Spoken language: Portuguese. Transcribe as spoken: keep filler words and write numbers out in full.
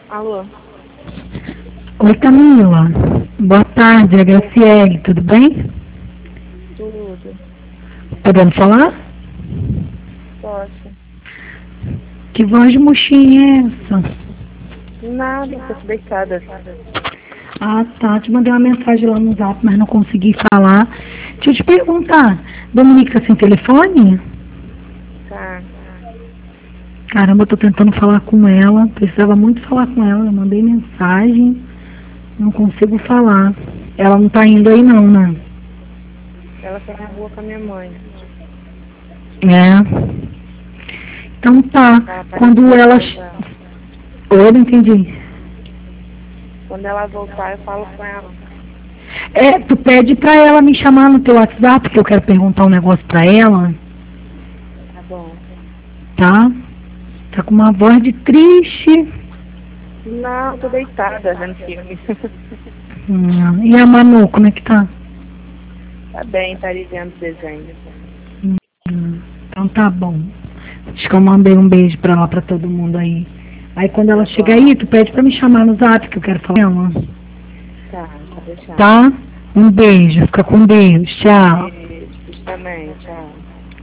Alô? Oi, Camila. Boa tarde, é a Graciele, tudo bem? Tudo. Podemos falar? Posso? Que voz de mochinha é essa? Nada, tô deitada. Ah, tá. Te mandei uma mensagem lá no zap, mas não consegui falar. Deixa eu te perguntar, Dominica sem telefone? Tá. Caramba, eu tô tentando falar com ela. Precisava muito falar com ela. Eu mandei mensagem, não consigo falar. Ela não tá indo aí não, né? Ela foi na rua com a minha mãe. É. Então tá. Ela Quando apareceu ela... atrás dela. Oi, não entendi. Quando ela voltar, eu falo com ela. É, tu pede pra ela me chamar no teu WhatsApp, que eu quero perguntar um negócio pra ela, Tá bom. tá? Tá com uma voz de triste. Não, tô deitada vendo filme. Hum, e a Manu, como é que tá? Tá bem, tá ali vendo desenho. Hum, então tá bom. Acho que eu mandei um beijo pra ela, pra todo mundo aí. Aí quando ela Tá chegar bom. aí, tu pede pra me chamar no zap, que eu quero falar com ela. Tá, tá deixando. Tá? Um beijo, fica com Deus. Tchau. Beijo, também, tchau.